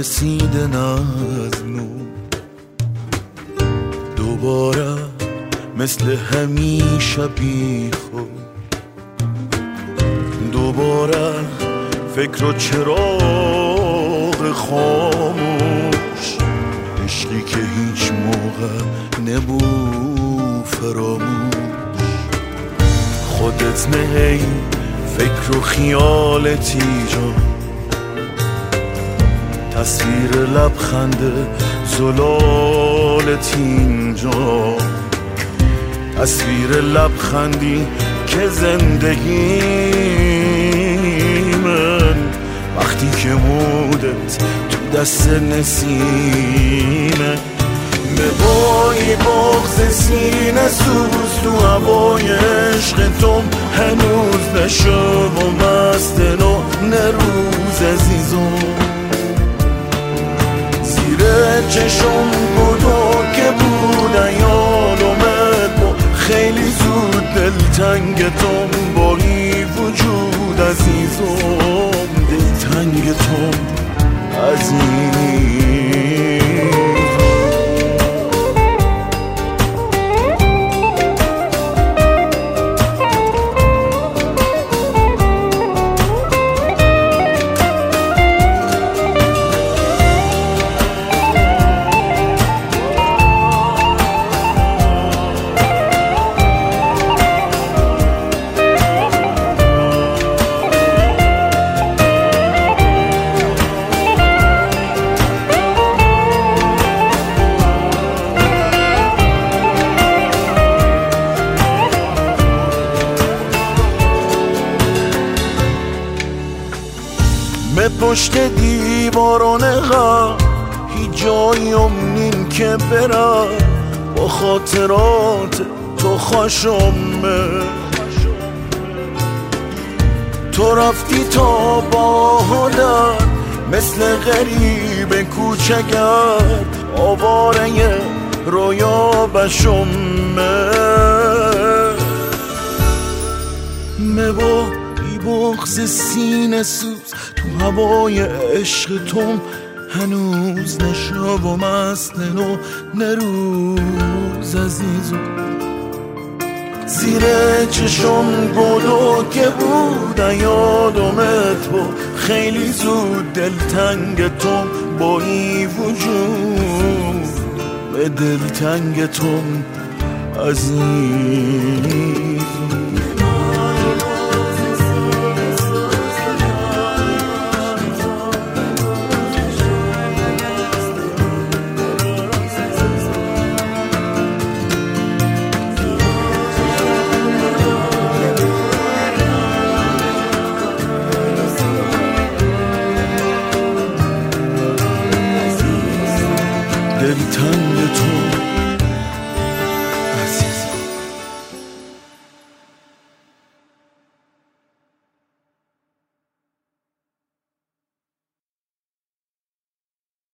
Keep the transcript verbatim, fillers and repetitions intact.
رسیده نزنو دوباره مثل همیشه بی خود دوباره فکر و چراغ خاموش عشقی که هیچ موقع نبود فراموش خودت نه فکر و خیالتی جان تصویر لبخند زلالت اینجا تصویر لبخندی که زندگی من وقتی که مودت تو دست نسیمه به بایی بغز سینه سوز تو هوای عشق توم هنوز نشو و مستن و نروز عزیزم زیر چشم بودو که بودن یادمت با خیلی زود دلتنگ توم بایی وجود عزیزم دلتنگ توم عزیزم به پشت دیواران غم هیچ جایی امنین که برم با خاطرات تو خوشمه تو رفتی تا باهدن مثل غریب کوچگر آواره رویا بشمه مبا بغز سینه سوز تو هوای عشق توم هنوز نشو و مستن و نروز عزیزم زیر چشم گلو که بودن یادمت با خیلی زود دلتنگ توم با ای وجود به دلتنگ توم عزیزم